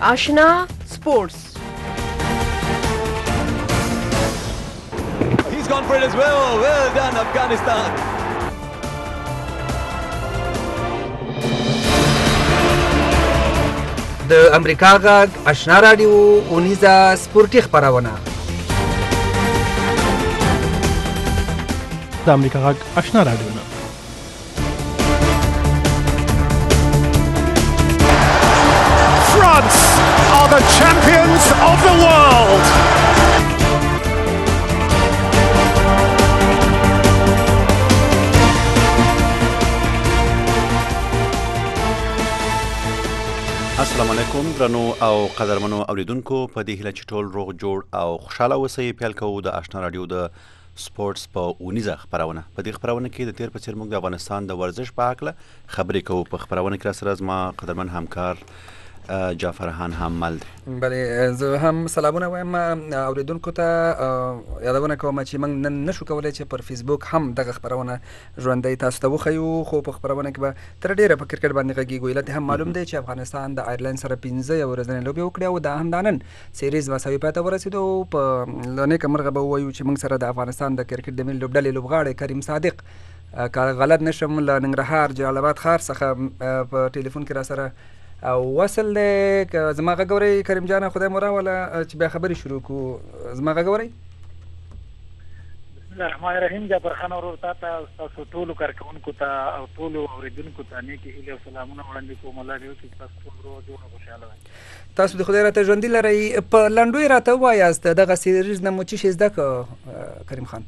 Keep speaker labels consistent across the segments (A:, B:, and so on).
A: Ashna Sports.
B: He's gone for it as well. Well done, Afghanistan.
C: د امریکا غږ آشنا رادیو اونیزه سپورتي خبرونه.
D: د امریکا غږ آشنا رادیو نه
E: France are the champions of the world.
F: السلام علیکم درنو او قدرمنو اوریدونکو په دې هیله چې ټول روغ جوړ او خوشاله اوسئ. پیل کوو د آشنا رادیو د سپورتس په اونیزه خبرونه. په دې خبرونه کې د تیر په څیر موږ د افغانستان د ورزش په هکله خبرې کوو. په خبرونه کې راسره زما قدرمن همکار جعفر هان حمل دی.
C: بله زه هم سلامونه وایم اوریدونکو ته. یادونه کوم چې موږ نن نشو کولی چې پر فیسبوک هم دغه خبرونه ژوندۍ تاسو ته وښیو، خو په خبرونه کې به تر ډیره په کرکټ باندې غږیږو. علت هم معلوم دی چې افغانستان د آیرلند سره 15 ورځنۍ لوبې وکړې او دا هم دا نن سیریز مساوي پای ته ورسېدو. په نیکه مرغه به ووایو چې موږ سره د افغانستان د کرکټ د ملي لوبډلې لوبغاړی کریم صادق که غلط نشم له ننګرهار جلال آباد ښار څخه په ټلیفون کې راسره وصل دی. که زما غږ اورئ کریم جانه، خدای مو راوله چې بیا خبرې شروع کړو. زما غږ اورئ؟
G: بسم الله الرحمن الرحیم. جعفر خان ورور ته تاسو ټولو کارکوونکو ته او ټولو اوریدونکو ته نیکې هیلې او سلامونه وړاندې کوم. الله دې وکړي چې تاسو ټول روغ جوړ او خوشحاله وئ.
C: تاسو د خدای راته ژوندي لرئ. په لنډو یې راته ووایاست دغه سیریز نه مو څه شی زده کړه کریم خان؟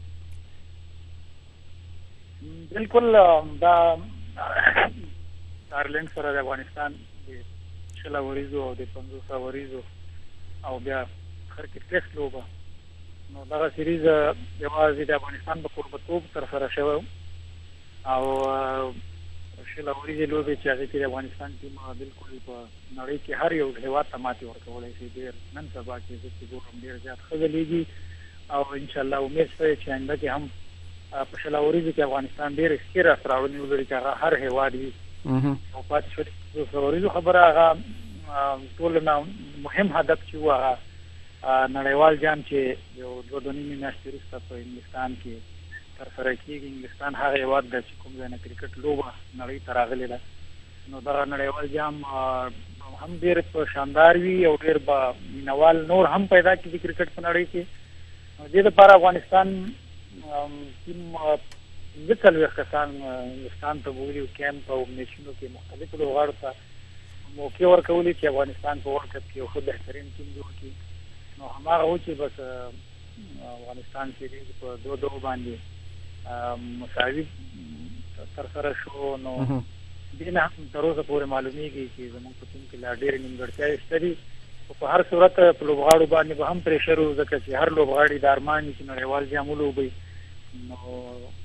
G: بالکل دا آیرلند سره د افغانستان شل اوریزو او د 50 اوریزو او بیا خر کې ټیسټ لوبه، نو دغه سیریز یوازې د افغانستان په قربتوب ترسره شوی او شل اوریزې لوبې چې هغې کې د افغانستان ټیم بالکل په نړۍ کې هر یو هېواد ته ماتې ورکولی شي. ډېر نن سبا کې زه چې ګورم ډېر زیات ښه ځلیږي او انشاءالله امید شته چې آینده کې هم په شل اوریزو کې افغانستان ډېرې ښې لاسته راوړنې ولري چې هغه هر هېواد وي او پاتې شو. د اوریزو خبره هغه ټول نه مهم هدف چې و هغه نړیوال جام چې یو 2.5 میاشتې وروسته په انګلستان کې ترسره کېږي. انګلستان هغه هېواد ده چې کوم ځای نه کرکټ لوبه نړۍ ته راغلې ده، نو دغه نړیوال جام هم ډېر په شاندار وي او ډېر به مینوال نور هم پیدا کړي د کرکټ په نړۍ کې. دې دپاره افغانستان ټیم 40 کسان هندوستان ته بولي او کیمپ او میچونو کې مختلفو لوبغاړو ته موقع ورکولې چې افغانستان په ورلډ کپ کې یو ښه بهترین ټیم جوړ کړي. نو هماغه و چې بس افغانستان سیریز په 2-2 باندې مساوي ترسره شو. نو دې نه هم تر اوسه پورې معلومیږي چې زموږ په ټیم کې لا ډېرې نیمګړتیاوې شته دي. په هر صورت په لوبغاړو باندې به هم پریشر و، ځکه چې هر لوبغاړي د ارمان وي چې نړیوال جام ولوبوي. نو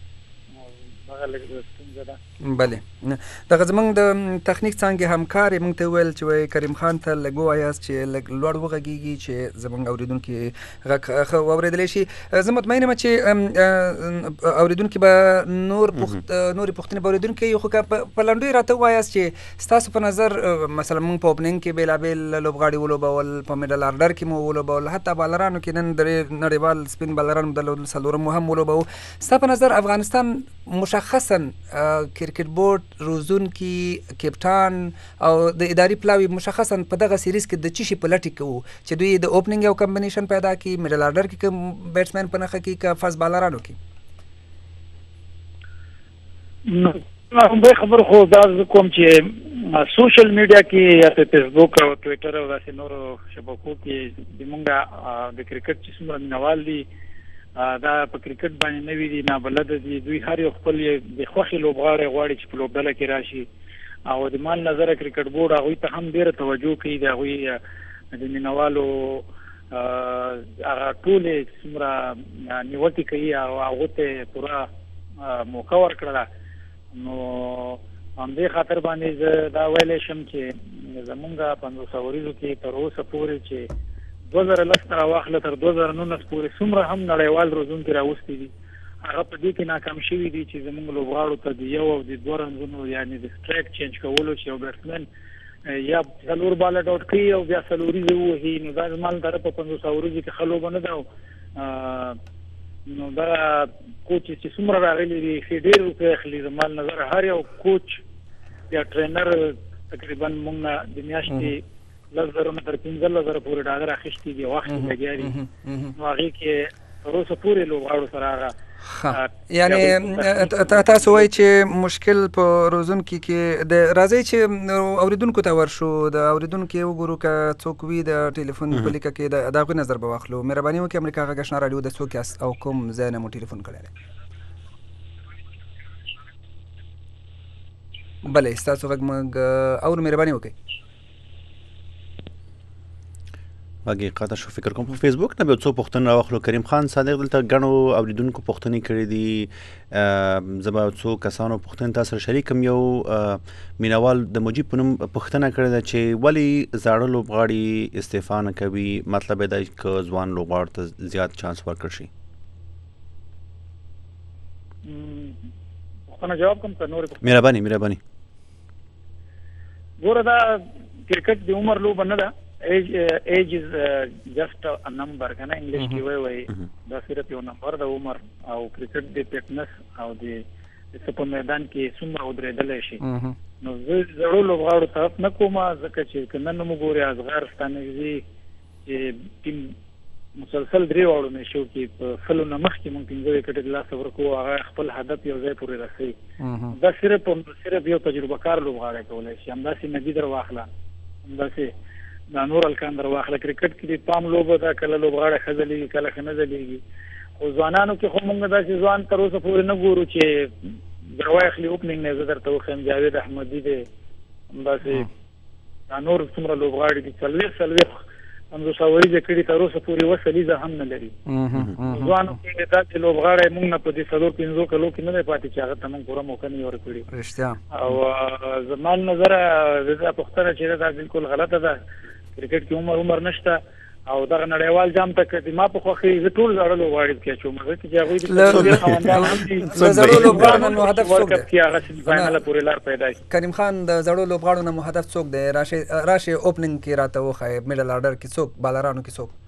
C: بله دغه زمونږ د تخنیک څانګې همکار یې موږ ته وویل چې وایي کریم خان ته لږ ووایاست چې لږ لوړ وغږېږي چې زمونږ اوریدونکي غږ ښه واورېدلی شي. زه مطمئن یم چې اوریدونکي به نورې پوښتنې به اوریدونکي کوي، خو که په لنډو یې راته ووایاست چې ستاسو په نظر مثلا موږ په اوپننګ کې بېلابېل لوبغاړي ولوبول، په میډل آرډر کې مو ولوبول، حتی بالرانو کې نن درې نړیوال سپین بالران درلودل، څلورم مو هم ولوبو. ستا په نظر افغانستان مشخصا کرکټ بورډ روزونکي کپټان او د اداري پلاوي مشخصا په دغه سیریز کې د څه شي په لټه کې وو چې دوی د اوپننګ یو کمبینیشن پیدا کړي، میډل آرډر کې کوم بیټسمین په نښه کړي که فاست بالرانو کې؟
G: به خبر خو دا کوم چې سوشل میډیا کې یا په فیسبوک او ټویټر او داسې نورو شبکو کې زمونږ د کرکټ چې څومره مینوال دي دا په کرکټ باندې نوي دي، نابلده دي. دوی هر یو خپل د خوښې لوبغاړی غواړي چې په لوبډله کې راشي او د مان نظره کرکټ بورډ هغوی ته هم ډېره توجه کوي. د هغوی د مینوالو هغه ټولې څومره نیوکې کوي او هغو ته پوره موقع ورکړله. نو همدې خاطر باندې زه دا ویلی شم چې زمونږ 50 اوریزو کې تر اوسه پورې چې 2010 نه واخله تر 2019 پورې څومره هم نړیوال روزونکي راوستي دي، هغه په دې کې ناکام شوي دي چې زموږ لوبغاړو ته د یو او د دوه رنزونو یعنې د سټرایک چینج کولو چې یو بیټسمین یا څلور بالا ډاټ کوي او بیا څلوريزه وهي نو دا مال در په 500 ورځې کې خلو باندې دا نو دا کوچ چې څومره راغلي دي ډېر روپۍ اخلي مال نظر هر یو کوچ یا ټرینر تقریبا موږ د میاشتې 10,000 تر 15,000 پورې ډالر اخیستي دي وخت لګیاري نو هغه کې تر اوسه پورې لوغاړو سره هغه
C: یعنی تاسو وایي چې مشکل په روزونکي کې د راځي چې اوریدونکو ته ورشو د اوریدونکو وګورو که څوک وي د ټلیفون په لیکه کې د غو نظر به واخلو مهرباني وکړئ امریکا غږ آشنا رادیو د څوک او کوم ځای نه مو ټلیفون کړی بله ستاسو غږ موږ اورو مهرباني وکړئ
F: واګي قاطع شو فکر کوم په فیسبوک نه به څو پوښتنه راوخلو کریم خان صادق دلته غنو اوریدونکو پوښتنې کړې دي زما څو کسانو پوښتنه تاسو سره شریکم یو مینوال د مجيب پنوم پوښتنه کړې ده چې ولی زاړه لوبغاړي استعفا نه کوي مطلب دا چې ځوان لوبغاړ ته زیات چانس ورکړي شي
G: پوښتنه جواب کوم که نور
F: مهرباني
G: ګوره دا کرکټ د عمر لوبه نه ده age is just a number کنه انګلیش کې وایي دا صرف یو نمبر د عمر او کرکټ د فټنس او د په میدان کې څومره ودرېدل شي نو زه زړو لوبغاړو طرف نه کوم ځکه چې کنه نو ګوري ازغار ستانګزي چې ټیم مسلسل درې واړو نه شو کې په فلو نه مخ کې ممکن زه کرکټ لا صبر کوو هغه خپل هدف یو ځای پورې رسي دا صرف یو تجربه کار لوبغاړی کولای شي همداسې نګي در واخله همداسې دا نور الکان در واخله کرکټ کې د پام لوبه دا کله لوبغاړی خځلېږي کله ښه نه ځلېږي خو ځوانانو کې خو موږ داسې ځوان تر اوسه پورې نه ګورو چې دروای اخلي اوپننګ نه زه درته وښیم جاوید احمدي دی همداسې دا نور څومره لوبغاړي دي څلوېښت 500 ورځې کړي تر اوسه پورې وه سلیزه هم نه لري ځوانو کې داسې لوبغاړی موږ نه په دې 4-5 کلو کې نه دی پاتې چې هغه ته موږ پوره موقع نه ورکړي او زما نظر دا پوښتنه چې دا بالکل غلطه ده کرکټ کې عمر نشته او دغه نړیوال جام ته کړي ما په خوخي زه ټول زړه لوبغاړي کې چې مګر چې هغه د
C: زړه لوبغاړو نو هدف څوک دی
G: کې هغه سیمه فائنل پورې لار پیدا شي
C: کریم خان د زړو لوبغاړو نو هدف څوک دی راشه اوپننګ کې راته وخای میډل آرډر کې څوک بالرانو کې څوک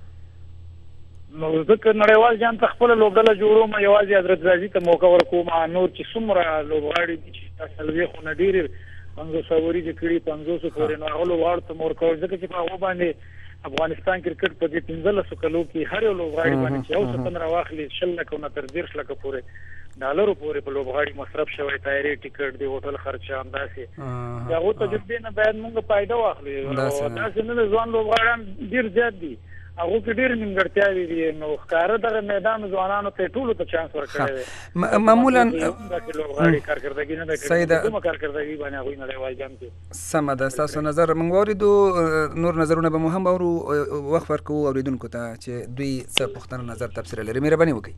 G: نو ځکه نړیوال جام ته خپل لوبډله جوړوم یوازې حضرت زازي ته موقع ورکوم نور چې څومره لوبغاړي دي چې تاسو خو نه ډیر 500 ورځې کړي 500 پورې نو هغه لوبغاړو ته مور کول ځکه چې په هغه باندې افغانستان کرکټ په دې 15 کلو کې هر یو لوبغاړي باندې چې اوس څنګه راوخلي 10 لک نه تر 10 لک پورې ډالرو پورې په لوبغاړي مصرف شوی تایری ټیکټ دی هوټل خرچه انداسې هغه تجربه نه باید موږ فائدہ واخلو دا څنګه ځوان لوبغاړان ډیر زیات دي هغه کې ډیر نیمګړتیاوې دي نو ښکاره دغه میدان ځوانانو ته ټولو ته چانس ورکړی
C: معمولا
G: لوبغاړي کارکردګي نه ده کومه کارکردګي باندې هغوی نړیوال جام کې
C: سمه ده ستاسو نظر موږ واورېدو نور نظرونه به مو هم اورو وخت ورکوو اوریدونکو ته چې دوی څه پوښتنه نظر تبصره لري مهرباني وکړئ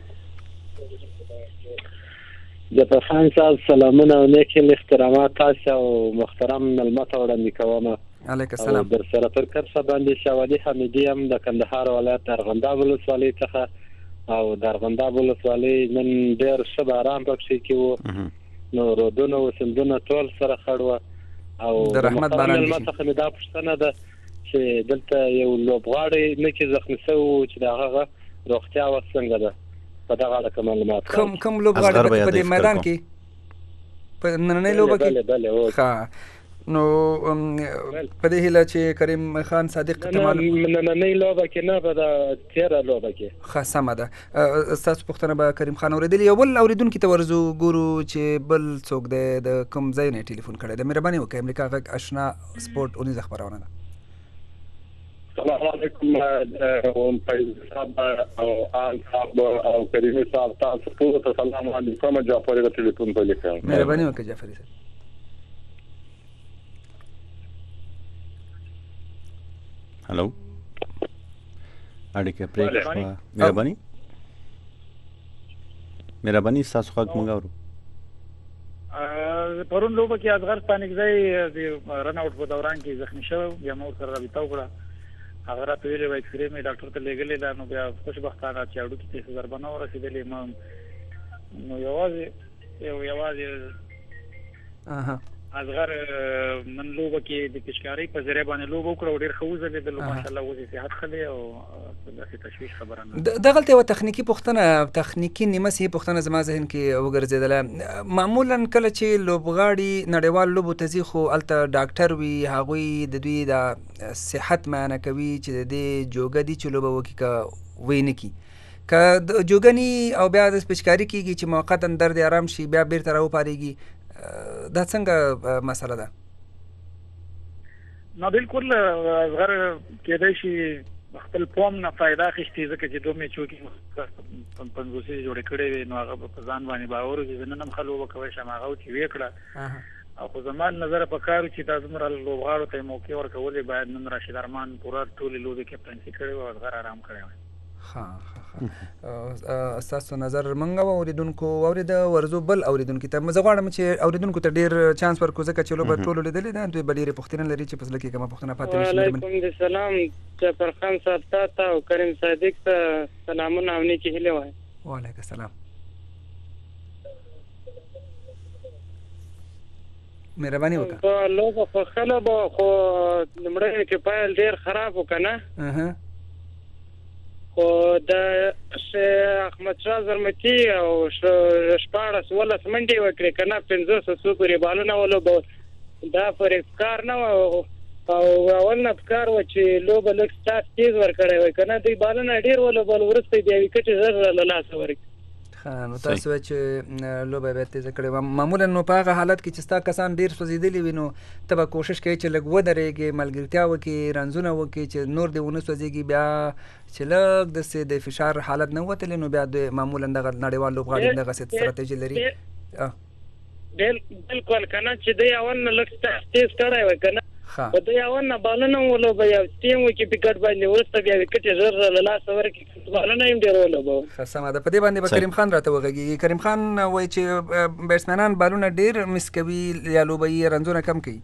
H: جعفرخان صاحب سلامونه او نیک احترامات تاسو او محترم ملمت وړاندې کوم
C: علیک السلام
H: در سره پر کرسه باندې شاودي حمیدی هم د کندهار ولایت ارغنداب ولسوالۍ څخه او د ارغنداب ولسوالۍ نن ډېر ښه باران پکې کې وو نو رودونه او سیندونه ټول سره خړوه او
C: د رحمت باران
H: څخه مې دا پوښتنه ده چې دلته یو لوبغاړی نه کې زخمي شوی چې دغه روغتیا وڅنګه ده په دغه اړه معلومات
C: کوم لوبغاړی په دې میدان کې په نننۍ لوبه کې ښه نو په دې هیله چې کریم خان صادق ته
H: نننۍ لوبه کې نه په د تیره لوبه کې
C: ښه سمه ده ستاسو پوښتنه به کریم خان اورېدلې یو بل اورېدونکي ته ورځو ګورو چې بل څوک دی د کوم ځای نه ټلیفون کړی دی مهرباني وکړئ امریکا غږ اشنا سپورټ اونیزه خپرونه ده
I: السلام علیکم فیض صاحب او آن صاحب او کریمي صاحب تاسو ټول ته سلام علیکم جعفر د ټلیفون په لیکل
C: مهرباني وکړئ جعفر صاحب
F: هلو اړیکه پرې کړه مهرباني تاسو خو موږ اورو
G: پرون لوبه کې اصغر پانګزای د رن اوټ په دوران کې زخمی شو بیا مو سره رابطه وکړه هغه راته ویلې وای چې مې ډاکټر ته لګلې دا نو بیا خوشبختانه چې اړو کې څه ضربانه ورسېدلې ما نو یوازې ازغر من لوبه کې د پیشکاری په ذریعہ باندې لوبه وکړه ډیر خوځل دي ماشاءالله وځي صحت خلې او داسې تشویش خبره نه
C: دغلته یو تخنیکی پوښتنه تخنیکی نیمه سي پوښتنه زما ذهن کې وګرځیدله معمولا کله چې لوبغاړي نړیوال لوبو ته ځي خو الته ډاکټر وي هغوی د دوی د صحت معاینه کوي چې د دې جوګه دي چې لوبه وکړي که وی نه کي که جوګني او بیا د پیشکاری کېږي چې موقتا درد آرام شي بیا بیرته راوپارېږي دا څنګه مسله ده؟
G: نو بالکل غیر کېدای شي خپل پوم نه فائدہ اخیستي ځکه چې دوه میچو کې 50 جوړې کړې وي نو هغه په ځان باندې باور چې نن هم خلک وکوي چې هغه چې وکړه او خو زمان نظر په کارو چې تاسو مر لوبغاړو ته موقع ورکولې باید نن راشد ارمان پورا ټول لوبې کپټنسي کړې او غیر آرام کړی وي.
C: ها تاسو نظر منګه اوریدونکو اورید ورزو بل اوریدونکو ته مزه غواړم چې اوریدونکو ته ډیر چانس ورکو ځکه چې لوبه ټول لیدلې ده دوی بډیره پښتنه لري چې پسله کې کومه پښتنه پاتې نشي.
J: وعلیکم السلام جعفر خان صاحب ته او کریم صادق ته سلامونه او نیکی هیله وای.
C: وعلیکم السلام. مهرباني وکړه.
J: لوبه خو خلک خو نمړې کې پایل ډیر خراب وکنه. خو د احمد شاه زرمتی او شپاړس ولس منډې وکړې که نه 500 پورې بالونه ولوبه دا پر کار نه او اول نه کار و چې لوبه لږ سټارټ تیز ورکړی وای که نه دوی بالونه ډېر ولوبل وروسته بیا وکټې زر له لاسه ورکړي.
C: نو تاسو وایئ چې لوبه بیا تیزه کړې وه معمولا نو په هغه حالت کې چې ستا کسان ډېر سوځېدلي وي نو ته به کوشش کوې چې لږ ودرېږې ملګرتیا وکړې رنځونه وکړې چې نور دې ونه سوځېږي بیا چې لږ داسې د فشار حالت نه وتلی نو بیا دوی معمولا دغه نړیوال لوبغاړي دغسې ستراتیژي لري.
J: بالکل که نه چې دوی اول نه لږ تیز کړی وای که نه په دوی اول نه بالونه ولوبه یو ټیم وکړي پکټ باندې وروسته بیا وکټې زر له لاسه ورکړي بالونه یې هم ډېر ولوبه.
C: ښه سمه ده. په دې باندې به کریم خان راته وغږېږي. کریم خان وایي چې بیټسمینان بالونه ډېر مس کوي یا لوبوي رنځونه کم کوي.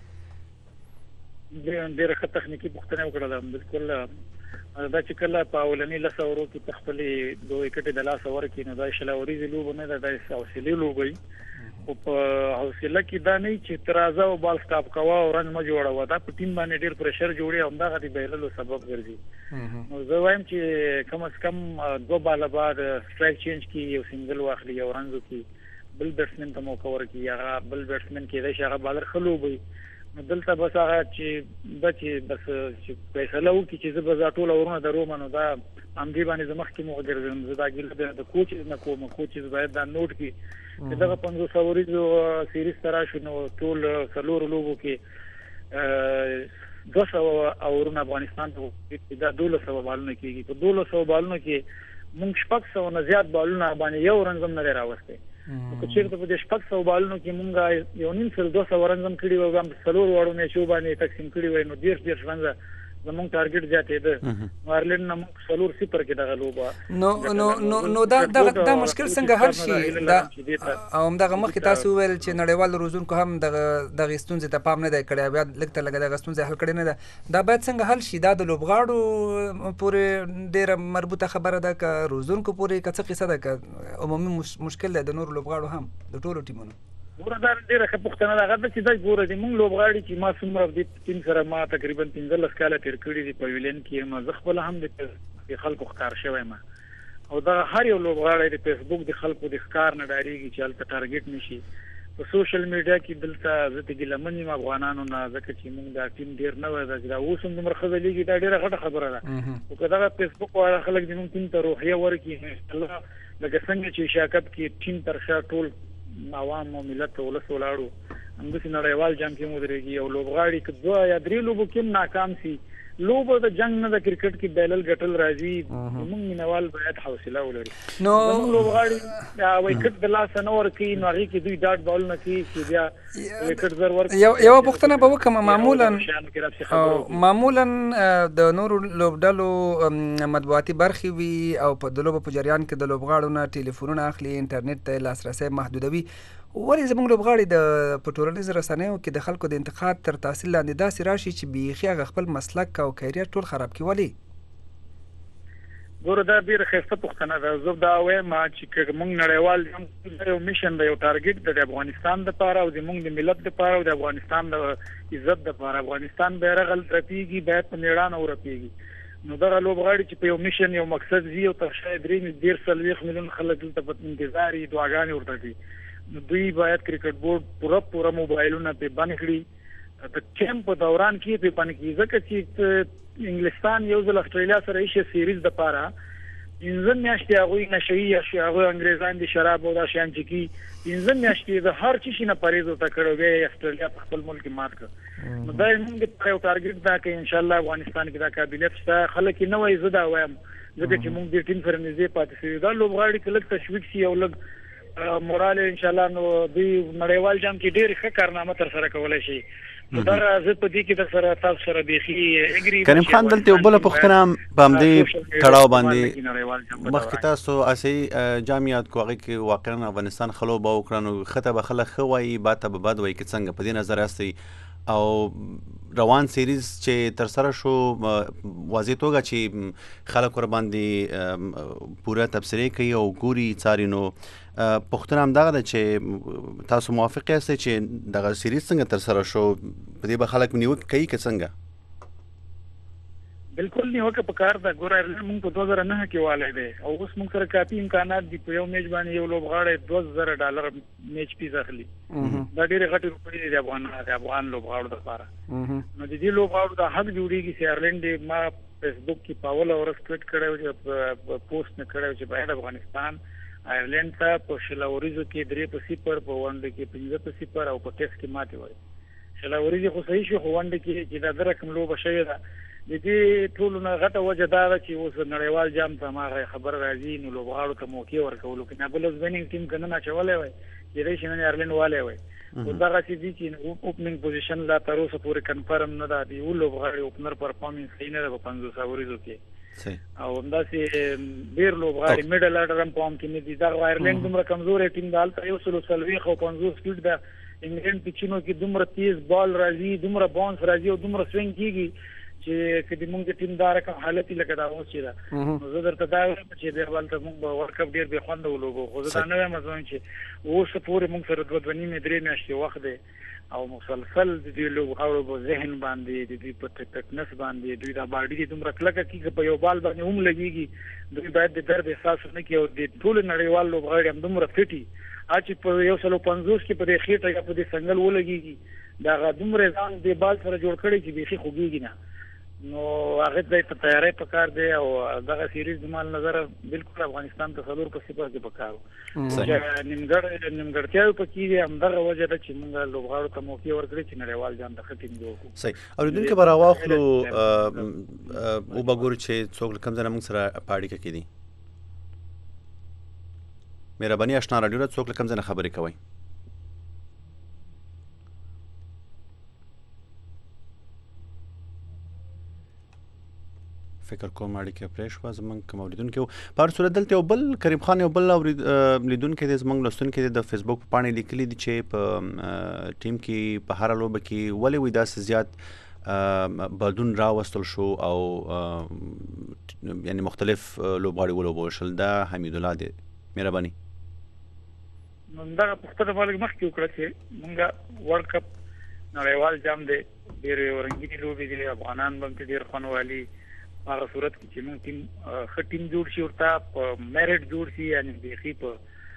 G: ډېره ښه تخنیکي پوښتنه وکړله. بالکل دا چې کله په اولني 10 اورو کې په خپلې دوه وکټې د لاسه ورکړي نو دا شل اوریزې لوبه نه ده دا حوصلې لوبه وي او په حوصله کې دا نه چې ترازه او بال سټاپ کوه او رن مه جوړوه دا په ټیم باندې ډېر پرشر جوړي او همدغه د بایللو سبب ګرځي. نو زه وایم چې کم از کم 2 باله بعد سټرایک چینج کړي یو سنګل واخلي یو رن وکړي بل بیټسمن ته موقع ورکړي هغه بل بیټسمن کېدای شي هغه بالر ښه لوبوي نو دلته بس هغه چې بس چې فیصله وکړي چې زه به دا ټول اورونه دروم نو دا همدې باندې زه مخکې مو وګرځم زه دا ګیله د کوچ نه کوم کوچ باید دا نوټ کړي چې دغه 500 اوریزو سیریز ته راشو نو ټول څلورو لوبو کې 200 اورونه افغانستان ته دا 1200 بالونه کېږي په 1200 بالونو کې موږ 600 نه زیات بالونه باندې یو رن هم نه راوستي. که چیرته په دې 600 بالونو کې مونږ یو نیم سل 200 رن هم کړي وو هم څلور وړو میچو باندې تقسیم کړي وای نو 10 رن زموږ ټارګټ زیاتېده مارلین نو موږ 0-0 کې دغه لوبه
C: نو دا مشکل څنګه حل شي دا او همدغه مخکې تاسو وویل چې نړیوال روزونکو هم دغه ستونزې ته پام نه دی کړی بیا لږ ته لږه دغه ستونزې حل کړې نه ده دا باید څنګه حل شي دا د لوبغاړو پورې ډېره مربوطه خبره ده که روزونکو پورې که څه قصه ده که عمومي مشکل دی د نورو لوبغاړو هم د ټولو ټیمونو.
G: ګوره دا ډېره ښه پوښتنه ده هغه چې دا ګوره دي موږ لوبغاړي چې ما څومره د ټیم سره ما تقریبا 15 کاله تېر کړي دي په ویلین کې ما زه خپله هم د خلکو ښکار شوی یم او دا هر یو لوبغاړی د فیسبوک د خلکو د ښکار نه ډارېږي چې هلته ټارګټ نه شي په سوشل میډیا کې دلته زه د ګیلمن یم افغانانو نه ځکه چې موږ دا ټیم ډېر نه وای دا اوس هم دومره ښه ځلېږي دا ډېره غټه خبره ده خو که دغه فیسبوک والا خلک زموږ ټیم ته روحیه ورکړي انشاءالله لکه څنګه چې ایشیا کپ کې ټیم تر شا ټول عوام او ملت ته ولس ولاړو همداسې نړیوال جام کې مو درېږي او لوبغاړي که 2 یا 3 لوبو کې ناکام سي لوبه د جنگ نه د کرکټ کې بیلل ګټل راځي موږ مینوال باید حوصله ولري نو لوبغاړي وکټ د لاس نه ورکړي نو هغې کې دوی ډاټ بال نه کوي چې بیا وکټ زر ورکړي
C: یوه پوښتنه به وکړم معمولا د نورو لوبډلو مطبوعاتي برخې وي او په د لوبو په جریان کې د لوبغاړو نه ټلیفونونه اخلي انټرنیټ ته لاسرسی محدودوي ولې زموږ لوبغاړي په ټولنیزو رسنیو کې د خلکو د انتقاد تر تاثیر لاندې داسې راشي چې بیخي هغه خپل مسلک او کیریئر ټول خراب کړي ولې؟
G: ګوره دا ډیره ښایسته پوښتنه ده. زه دا وایم چې موږ نړیوال یو میشن د یو ټارګټ د افغانستان لپاره او زموږ د ملت لپاره او د افغانستان د عزت لپاره. افغانستان بیرغ رپیږي باید په میړانه ورپیږي. نو دغه لوبغاړي چې په یو میشن یو مقصد وي او تر شاید 3.3 میلیون خلک دلته په انتظار دي دعاګانې ورته کوي، نو دوی باید کرکټ بورډ پوره موبایلونه په بند کړي د کیمپ په دوران کې په بند کړي، ځکه چې انګلستان یو ځل استرالیا سره ایشه سیریز د پاره انځن میاشتې هغه نشئی یا هغه انګریزان دي شراب او دا شیان چې کی انځن میاشتې د هر چی نه پریز وته کړو به استرالیا په خپل ملک مات کړ. نو دا موږ په یو ټارګټ دا کې ان شاء الله افغانستان کې دا قابلیت شته. خلک نه وایي زدا وایم ځکه چې موږ د ټیم سره نږدې پاتې شو. دا لوبغاړي کله تشویق شي او لګ مورال ان شاء الله نو دوی نړیوال جام کې ډېر ښه کارنامه تر سره کولای شي. دا زه په دې کې د سره تاسو سره بيخي اګري.
F: کریم خان دلته یو بل پوښتنه باندې تړاو باندې مخکې تاسو اسی جامعات کو هغه کې واقعا افغانستان خلو به وکړنو خطه به خلک خوای باته به بد وای کې څنګه په دې نظر راستي او روان سیریز چې تر سره شو واضح توګه چې خلک ور باندې پوره تبصره کوي او ګوري څارینو. پوښتنه هم دغه ده چې تاسو موافق یاستئ چې دغه سیریز څنګه تر سره شو په دې به خلک نیوکه کوي که څنګه؟
G: بالکل نیوکه په کار ده. ګوره موږ په 2009 کې والي دی او اوس موږ سره کافي امکانات دي. په یو میچ باندې یو لوبغاړی $2000 میچ پیس اخلي. دا ډېرې غټې روپۍ دي د افغان لوبغاړو لپاره. نو د دې لوبغاړو د حق جوړیږي چې آیرلینډ ما فیسبوک کې په اوله ورځ ټویټ کړی چې پوسټ نه کړی چې باید افغانستان آیرلینډ ته په شلاوریزو کې 3-0 په ونډه کې 5-0 او په ټیسټ کې ماتې وای. شلاوریزو خو صحیح شو، خو ونډه کې چې دا رقم لوبه شوې ده. د دې ټولو نه غټه وجه دا ده چې اوس نړیوال جام ته ما خبر راځي نو لوبغاړو ته موقع ورکولو کې نه بل ویننګ ټیم کنه نه چولې وای چې ریښ نه آیرلینډ والے وای. او دا چې دي چې اوپننګ پوزیشن لا تر اوسه پورې کنفرم نه ده. دی لوبغاړي اوپنر پرفارمنس یې نه ده په 500 ورځو کې او همداسې ډېر لوبغاړي میډل اډر هم په هم کې نه دي. دا آیرلینډ دومره کمزورې ټیم ده، هلته 140 او 50 سپیډ ده. انګلینډ پچینو کې دومره تیز بال راځي، دومره باونس راځي او دومره سوینګ کیږي چې کدي موږ د ټیم دار کوم حالت لکه دا اوس چې دا نو زه درته دا وایم چې د ولته موږ به ورکپ ډېر به خوند ولوبو. خو زه دا نه وایم چې اوس پورې موږ سره 2.5-3 میاشتې وخت دی او مسلسل د دې لوبغاړو په ذهن باندې د دې په فټنس باندې دوی دا باډي دومره کلکه کیږي په یو بال باندې هم لګيږي. دوی باید د درد احساس نه کوي او د ټول نړیوال لوبغاړي هم دومره فټي چې په 150 کې په دې خېټه یا په دې څنګل ولګيږي دا دومره ځان د بال سره جوړ کړي چې بيخي خوږيږي نه. نو هغه د تیاری په کار دی او دغه سیریز د مال نظر بالکل افغانستان ته 4 په 0 کې پکارو. نیمګړتیاوې پکې دي، همدغه وجه ده چې موږ لوبغاړو ته موقع ورکړي چې نړیوال جام د ښه ټیم جوړ کړو.
F: صحیح. اورېدونکي به راواخلو او به ګورو چې څوک کوم ځای موږ سره په اړیکه کې دي. مهرباني اشنا راډیو ته څوک کوم ځای خبرې کوي. فکر کوم اړیکه پرې شوه زمونږ کوم اورېدونکي په هر صورت دلته یو بل کریم خان یو بل لیدونکی دی زمونږ لوستونکی دی د فیسبوک په پاڼې لیکلي دي چې په ټیم کې په هره لوبه کې ولې وایي داسې زیات بدلون راوستل شو او یعنی مختلف لوبغاړي ولوبول شول. دا حمید الله دی. مهرباني
G: دغه پوښتنه مالک مخکې وکړه چې موږ ورلد کپ نړیوال جام دی ډېرې رنګینې لوبې دي، افغانان به ډېر خوندوالي هغه صورت کې چې موږ ټیم ښه ټیم جوړ شي ورته په میرټ جوړ شي یعنې بیخي په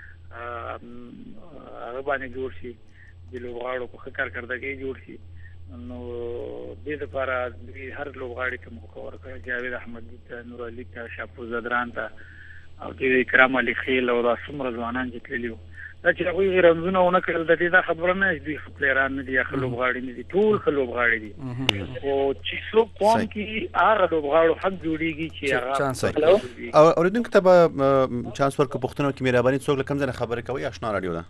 G: هغه باندې جوړ شي د لوبغاړو په ښه کارکردګۍ جوړ شي. نو دې دپاره هر لوبغاړي ته موقع ورکړه، جاوید احمدي ته، نور علي ته، شاپور زدران ته او د اکرام علي خیل او دا څومره ځوانان چې تللي وو. دا چې هغوی رمزونه ونه کړل د دې دا خبره نه دوی ښه پلیران نه دي یا ښه لوبغاړي نه دي، ټول ښه لوبغاړي دي. خو چې څوک قوم کې هغه لوبغاړو حق جوړېږي چې هغه
F: اورېدونکو ته به چانس ورکړو. پوښتنه وکړي مهرباني څوک له کوم ځای نه خبرې کوي. اشنا راډیو ده.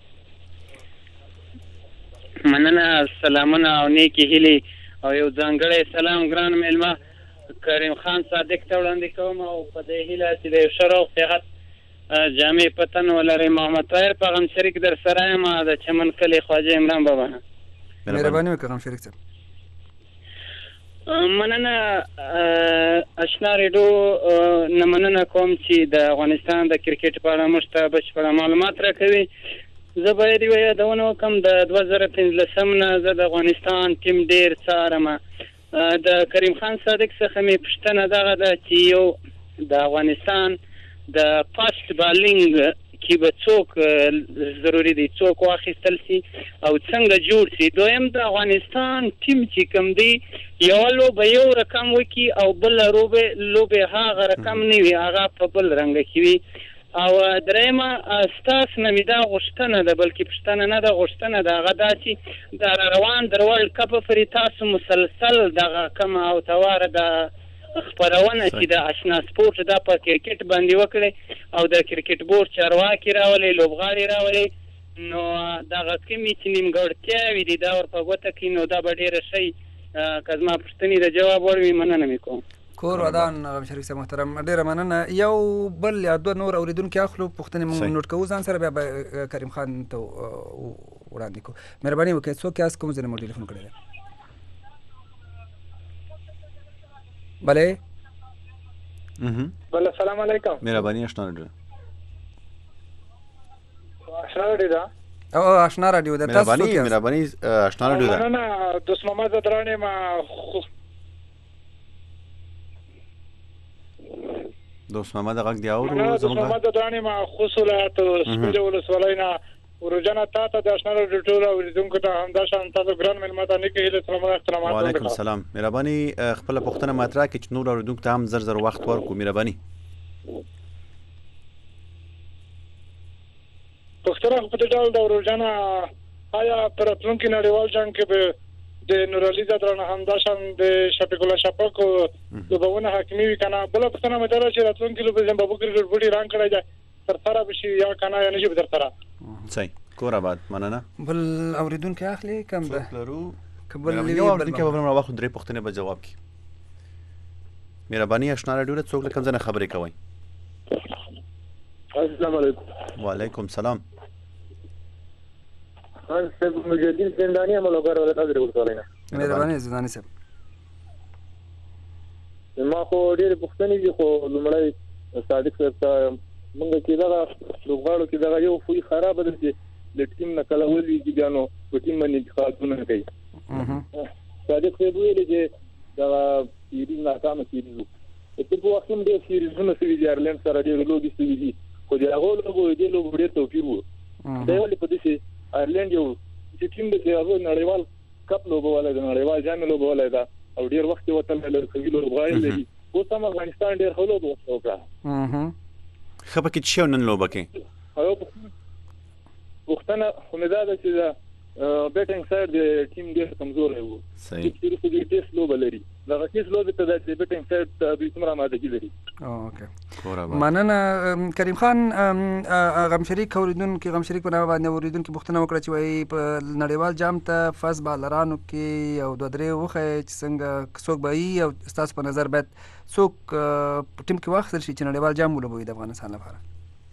J: مننه، سلامونه او نیکې هیلې او یو ځانګړی سلام ګران میلمه کریم خان صادق ته وړاندې کوم او په دې هیله چې د ښه روغ صحت جامې پتن ولري. محمد طاهر پیغام شریک در سره یم د چمن کلي خواجه عمران بابا.
C: مهرباني وکړه غم شریک صاحب.
J: مننه آشنا ریډیو نه مننه کوم چې د افغانستان د کرکټ په اړه موږ ته بشپړ معلومات راکوي. زه باید یو یادونه وکړم د 2015 نه زه د افغانستان ټیم ډېر څارم. د کریم خان صادق څخه مې پوښتنه دغه ده چې یو د افغانستان د فاست بالینګ کې به څوک ضروري دی څوک واخیستل سي او څنګه جوړ سي. دویم د افغانستان ټیم چې کوم دی یو لوبه یو رقم وکي او بل لوبه هغه رقم نه وي هغه په بل رنګ کې وي. او درېمه ستاسو نه مې دا غوښتنه ده بلکې پوښتنه نه ده غوښتنه ده هغه دا چې د روان د ورلډ کپ پورې تاسو مسلسل دغه کم او تواره د خپرونه چې د آشنا سپورت دا په کرکټ باندې وکړي او د کرکټ بورډ چارواکي راولي لوبغاړي راولي نو دغه کومې چې نیمګړتیاوې دي دا ورپه ګوته کړي نو دا به ډېره ښه که زما پوښتنې د جواب وړ وي مننه مې کوم.
C: کور ودان شریف صاحب محترم ډېره مننه. یو بل یا دوه نور اورېدونکي اخلو پوښتنې موږ نوټ کوو ځان سره بیا به کریم خان ته وړاندې کوو. مهرباني وکړئ څوک یاست کوم ځای نه مو ټلیفون کړی دی؟ بله
G: بله السلام علیکم.
F: مهرباني آشنا راډیو
G: آشنا راډیو ده
C: او آشنا راډیو ده. تاسو څوک یاست؟
F: مهرباني آشنا راډیو ده.
G: مننه دوست محمد زدران ما
F: دوست محمد غږ دی اورو
G: دوست محمد زدران ما خصوصات سپیډ ولسوالۍ نه ورجنه تا ته د آشنا راډیو ټول اوریدونکو ته همدا شان تاسو ګران ملمت نه کې احترامات.
F: وعلیکم السلام. مهرباني خپل پوښتنه مطرح کړئ چې نور اوریدونکو ته هم زر وخت ورکړو. مهرباني
G: پښتنه په دې ډول د ورجنه آیا پر راتلونکي نړیوال جنگ کې به د نور علي زدران همدا شان د شفیق الله شفاق لوبونه حکمي وي کنه؟ بل پښتنه مې دا چې راتلونکي لوب زمبابوې کې ډېر رنګ کړی دی تر سره بشي یا کنه یا نه شي تر سره.
F: صحیح کور آباد مننه.
C: بل اوریدونکي اخلي کم ده
F: لرو
C: کبل
F: یو اوریدونکي به موږ واخو درې پوښتنې به جواب کړي. مهرباني آشنا راډیو ته څوک لکم ځنه خبرې کوي.
H: السلام علیکم.
F: وعلیکم السلام.
H: خان صاحب مجدد زندانی ملګر ولا تاسو ورته نه.
C: مهرباني زندانی صاحب.
H: ما خو ډېر پوښتنې دي خو لمړی صادق صاحب ته موږ کې دا لوبغاړو کې دا یو فوی خراب ده چې د ټیم نه کله ولي چې بیا نو په ټیم باندې انتخابونه کوي. صادق صاحب ویل چې دا سیریز ناکامه سیریز په په وخت کې د سیریزونو سوي د ایرلند سره ډېر لوبي سوي دي خو دا هغه لوبو دې لوبو ډېر توپیر وو. دا ولې په دې ایرلند یو چې ټیم د هغه نړیوال کپ لوبو ولا د نړیوال جام لوبو ولا دا او ډېر وخت وته له کوي لوبغاړي لري اوس هم افغانستان ډېر ښه لوبو وکړه.
F: خبر کې چې نن لوبه کې
H: او وختونه خو نه دا چې دا بیټینګ سایډ د ټیم ډېر کمزور وو.
F: صحیح
H: چې د ټیسټ لوبه لري دا ټیسټ لوبه ته د بیټینګ سایډ د څومره ماده لري.
C: اوکې مننه کریم خان. غم شریک اوریدونکو غم شریک په نامه باندې اوریدونکو پوښتنه وکړه چې وایي په نړیوال جام ته فاز بالرانو کې یو دوه درې وښیي چې څنګه څوک به وي او ستاسو په نظر باید څوک په ټیم کې واخیستل شي چې نړیوال جام ولوبوي د افغانستان لپاره.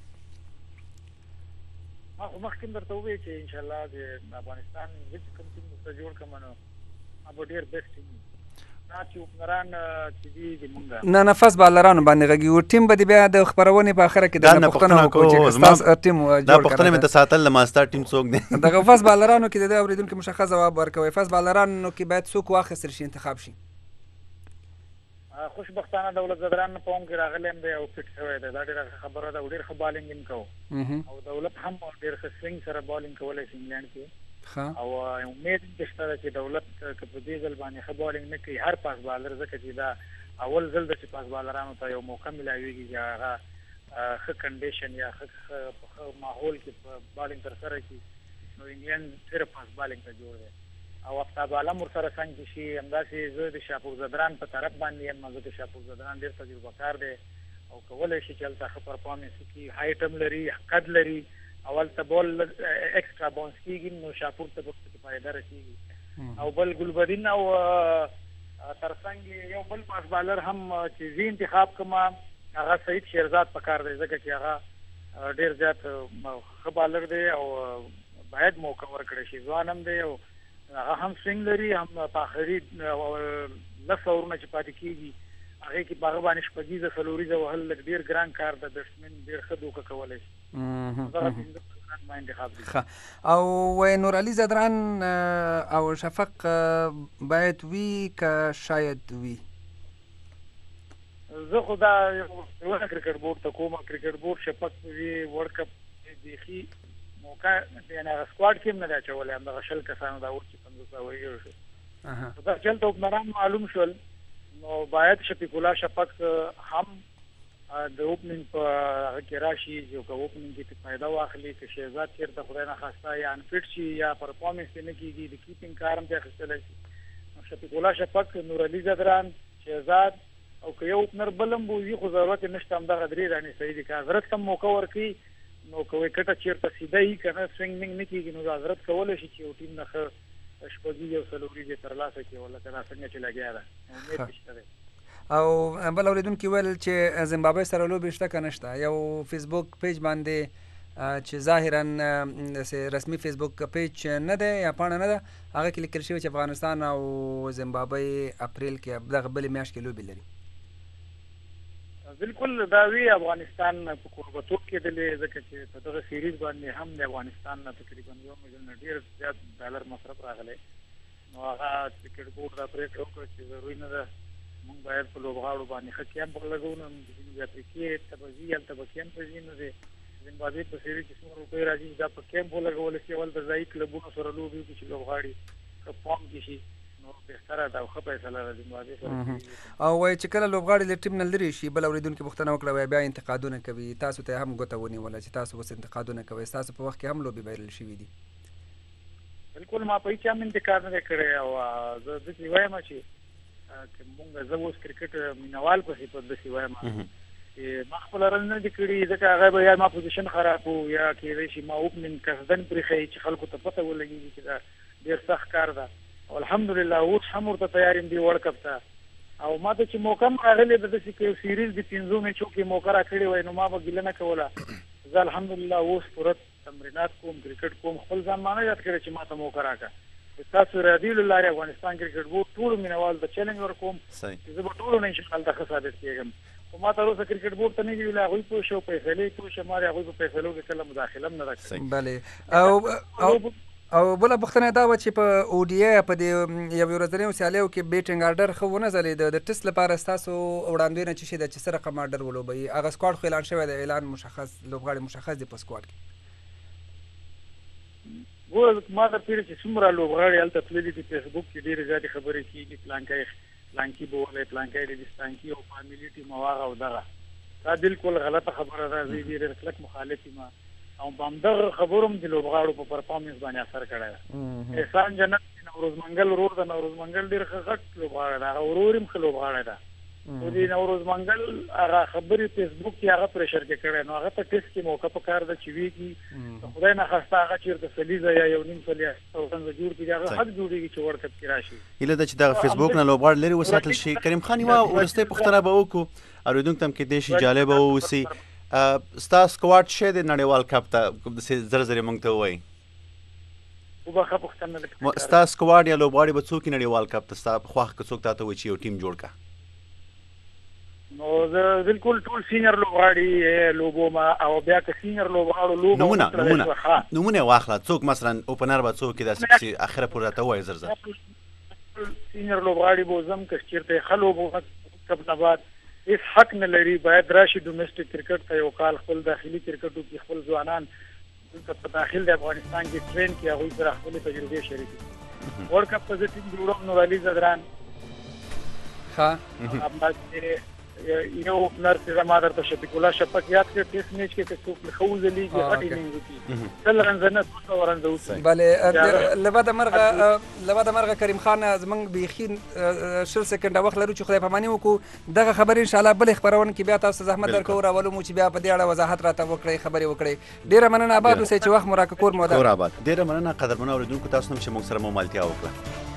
G: مخکې درته وویل چې ان شاء الله د افغانستان هیڅ کوم ټیم ته جوړ کړم نو ابو ډیر بیسټ ټیم نه چې وکړان چې دی مونږه
C: نه نفس بالرانو باندې غږی ټیم به بیا د خبرونې په اخره کې د پښتنه وکړو چې تاسو ټیم جوړ کړئ.
F: دا پښتنه مې ته ساتل د ماستر ټیم څوک دی
C: دغه فاز بالرانو کې د اوریدونکو مشخص جواب ورکوي. فاز بالرانو کې باید څوک واخیستل شي انتخاب شي.
G: خوشبختانه دولت زدران په اون کې راغلم دی او فټ شوی دی دا ډیره خبره ده ډیر ښه بالینګ هم کوو او دولت هم ډیر ښه سوینګ سره بالینګ کولای شي انګلند کې او امید نشته چې دولت که په دې ځل باندې ښه بالینګ نه کوي هر پاس بالر ځکه چې دا اول ځل د چې پاس بالرانو ته یو موقع ملاویږي چې هغه ښه کنډیشن یا ښه ماحول کې بالینګ تر سره کړي نو انګلند صرف پاس بالینګ ته جوړ دی او افتاب عالم ورسره څنګه شي همداسې زه د شاپور زدران په طرف باندې یم. زه د شاپور زدران ډېر تجربه کار دی او کولی شي چې هلته ښه پرفارمنس وکړي هایټ هم لري قد لري او هلته بال ایکسټرا باونس کېږي نو شاپور ته پکې فایده رسېږي او بل ګلبدین او تر څنګ یو بل پاس بالر هم چې زه انتخاب کړم هغه سعید شیرزاد پکار دی ځکه چې هغه ډېر زیات ښه بالر دی او باید موقع ورکړی شي ځوان هم دی او هغه هم سوینګ لري هم په آخري لس اورونه چې پاتې کیږي هغه کې باغ باندې شپږیزه څلوریزه وهل لږ ډیر ګران کار د بیټسمن ډیر ښه دوکه کولی شي دغه پنځه کسان ما انتخاب دي.
C: او نور علي زدران او شفق باید وي که شاید وي؟
G: زه خو دا یوه کرکټ بورډ ته کوم کرکټ بورډ شفق وي ورلډ کپ بیخي موقع یعنې هغه سکواډ کې هم نه دی اچولی همدغه 20 کسانو دا اوس چې 50 ویږي شو دا چلته اوپنران معلوم شول نو باید شفیق الله شفق هم د اوپننګ په هغه کې راشي چې که اوپننګ کې فایده واخلي که شهزاد چېرته خدای نخواسته یا انفټ شي یا پرفارمنس یې نه کېږي د کیپینګ کار هم پرې اخیستلی شي نو شفیق الله شفق نور علي زدران شهزاد او که یو اوپنر بل هم بوځي خو ضرورت یې نشته همدغه درې دانې صحیح دي که حضرت ته موقع ورکوي نو که وکټه چېرته سیده وي که نه سوینګ مینګ نه کېږي نو حضرت کولی شي چې یو ټیم نه ښه شپږیزې او څلوریزې ترلاسه کړي لکه دا څنګه چې لګیا ده امید دې شته دی.
C: او بل اورېدونکي ویل چې زیمبابوې سره لوبې شته که نشته؟ یو فیسبوک پیج باندې چې ظاهرا رسمي فیسبوک پیج نه دی یا پاڼه نه ده هغه کې لیکل شوي چې افغانستان او زیمبابوې اپریل کې دغه بلې میاشت کې لوبې لري.
G: بالکل دا وی افغانستان په کوربتوب کې دلې ځکه چې په دغه سیریز باندې هم د افغانستان نه تقریبا $1 ملیون ډیر زیات ډالر مصرف راغلی نو هغه کرکټ بورډ دا پرېکړه وکړه چې ضروري نه ده موږ باید په لوبغاړو باندې ښه کیمپ ولګوو نو جنوبي افریقې ته به ځي هلته به کیمپ ته ځي نو د زیمبابوې په سیریز چې څومره روپۍ راځي دا په کیمپ ولګولی شي اول د ځایي کلبونو سره لوبې وکړي چې لوبغاړي ښه فارم کې شي نو بهتره ده او ښه فیصله ده زیمبابوې سره.
C: او وایي چې کله لوبغاړي له ټیم نه لرې شي بل اورېدونکي پوښتنه وکړه وایي بیا انتقادونه کوي تاسو ته هم ګوته ونیوله چې تاسو اوس انتقادونه کوئ ستاسو په وخت کې هم لوبې بایلل شوي دي؟
G: بالکل ما په هېڅ هم انتقاد نه دی کړی او زه داسې وایم چې مونږ زه اوس کرکټ مینوال پسې په داسې وایم چې ما خپله رن نه دي کړي ځکه هغه به یا ما پوزیشن خراب و یا کېدای شي ما اوپننګ قصدن پرېښی چې خلکو ته پته ولګېږي چې دا ډېر سخت کار ده او الحمدلله اوس هم ورته تیار یم دې ورلډ کپ ته او ما ته چې موقع هم راغلې ده داسې که یو سیریز د 5 میچو کې موقع راکړې وای نو ما به ګیله نه کوله زه الحمدلله اوس پوره تمرینات کوم کرکټ کوم خپل ځان ما نه یاد کړی چې ما ته موقع راکړه تاسو راډیو له لارې افغانستان کرکټ بورډ ټولو مینوال د چیلنج ورکوم چې زه به ټولو نه انشاءالله ښه ثابت کېږم خو ما تر اوسه کرکټ بورډ ته نه دي ویلي هغوی پوه شو فیصلې پوه شو ما د هغوی په فیصلو کې کله مداخله هم نه ده کړې.
C: بلې او بله پوښتنه دا وه چې په اوډیا په دې یوې ورځنیو سیالیو کې بیټینګ آرډر ښه ونه ځلېده د ټیسټ لپاره ستاسو وړاندوینه څه شی ده چې څه رقم آرډر ولوبوي هغه سکواډ خو اعلان شوی دی اعلان مشخص لوبغاړي مشخص دي په سکواډ کې
G: ګوره ما ته پیرې چې څومره لوبغاړي هلته تللي دي فیسبوک کې ډېرې زیاتې خبرې کېږي پلانکی به وغلی پلانکی ډیستانکي او فامیلي ټیم او هغه او دغه دا بالکل غلطه خبره ده زه ډېر کلک مخالف یم او په همدغه خبرو هم د لوبغاړو په پرفارمنس باندې اثر کړی ده. احسان جنت نوروز منګل ورور ده نوروز منګل ډېر ښه غټ لوبغاړی ده هغه ورور هم ښه لوبغاړی ده خو د نوروز منګل هغه خبرې فیسبوک کې هغه پریشر کې کړی نو هغه ته ټیسټ کې موقع پکار ده چې ویږي خدای نخواسته هغه چېرته سلیزه یا یو نیم سلی څنګه جوړ کړي هغه حق جوړېږي چې ورلډ کپ کې راشي.
F: هیله ده چې دغه فیسبوک نه لوبغاړي لرې وساتل شي. کریم خان یوه وروستۍ پوښتنه به وکړو اورېدونکو ته هم کیدای شي جالبه واوسي ستا سکواډ څه دی نړیوال کپ ته زر زر موږ ته ووایي ستا سکواډ یا لوبغاړي به څوک نړیوال کپ ته ستا په خوښه که څوک تا ته وایي چې یو ټیم جوړ کړه
G: نو زه بالکل ټول سینیر لوبغاړي لوبوم او بیا که سینیر لوبغاړو لوبو
F: نمونه واخله څوک مثلا اوپنر به څوک داسې چې اخره پورې راته ووایي زر زر
G: سینیر لوبغاړي به زم که چېرته ښه لوبو کپ نه بعد هیڅ حق نه لري باید راشي ډومestic کرکټ ته یو کال خپل داخلي کرکټ وکړي خپل ځوانان دلته په داخل د افغانستان کې ټرین کړي هغوی سره خپلې تجربې شریکې کړي ورلډ کپ ته زه ټیم جوړوم نور علي زدران یو اوپنر چې زما درته شفیق الله شفق یاد کړ ټیسټ میچ کې که څوک ښه وځلیږي غټ انینګ وکړي 100 رنزه نه 200 رنزه وکړي.
C: بلې له بعده مرغه کریم خان زموږ بیخي 20 سکنډه وخت لرو چې خدای پاماني وکړو دغه خبرې انشاءالله بلې خپرونه کې بیا تاسو زحمت درکوو راولو مو چې بیا په دې اړه وضاحت راته وکړئ خبرې وکړئ. ډېره مننه آباد اوسئ چې وخت مو راکړ کور مو ده.
F: ډېره مننه قدرمنو اورېدونکو تاسو هم چې موږ سره مو ملتیا وکړه.